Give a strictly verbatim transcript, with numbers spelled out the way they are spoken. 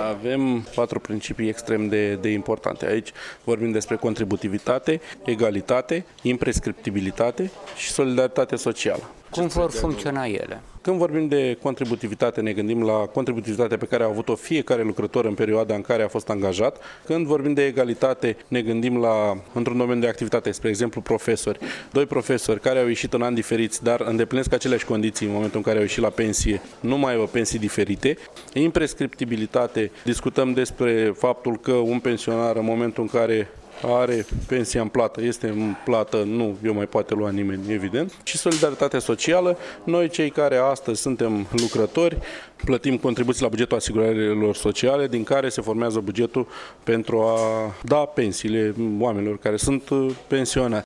Avem patru principii extrem de, de importante. Aici vorbim despre contributivitate, egalitate, imprescriptibilitate și solidaritate socială. Cum vor funcționa ele? Când vorbim de contributivitate, ne gândim la contributivitatea pe care a avut-o fiecare lucrător în perioada în care a fost angajat. Când vorbim de egalitate, ne gândim la, într-un domeniu de activitate, spre exemplu, profesori. Doi profesori care au ieșit în ani diferiți, dar îndeplinesc aceleași condiții în momentul în care au ieșit la pensie, nu mai au pensii diferite. Imprescriptibilitate, discutăm despre faptul că un pensionar, în momentul în care are pensia în plată, este în plată, nu eu mai poate lua nimeni, evident. Și solidaritatea socială, noi cei care astăzi suntem lucrători, plătim contribuții la bugetul asigurărilor sociale, din care se formează bugetul pentru a da pensiile oamenilor care sunt pensionari.